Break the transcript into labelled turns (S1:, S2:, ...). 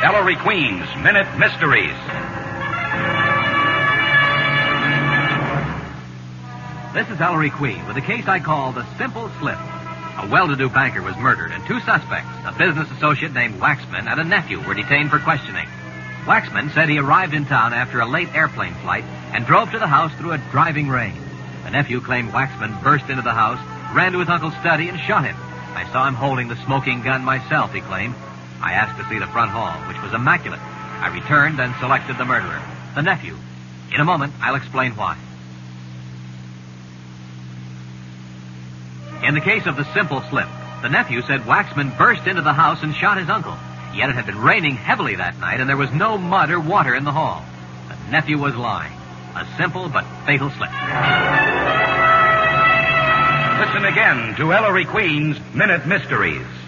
S1: Ellery Queen's Minute Mysteries.
S2: This is Ellery Queen with a case I call The Simple Slip. A well-to-do banker was murdered, and two suspects, a business associate named Waxman and a nephew, were detained for questioning. Waxman said he arrived in town after a late airplane flight and drove to the house through a driving rain. The nephew claimed Waxman burst into the house, ran to his uncle's study, and shot him. I saw him holding the smoking gun myself, he claimed. I asked to see the front hall, which was immaculate. I returned and selected the murderer, the nephew. In a moment, I'll explain why. In the case of The Simple Slip, the nephew said Waxman burst into the house and shot his uncle. Yet it had been raining heavily that night, and there was no mud or water in the hall. The nephew was lying. A simple but fatal slip.
S1: Listen again to Ellery Queen's Minute Mysteries.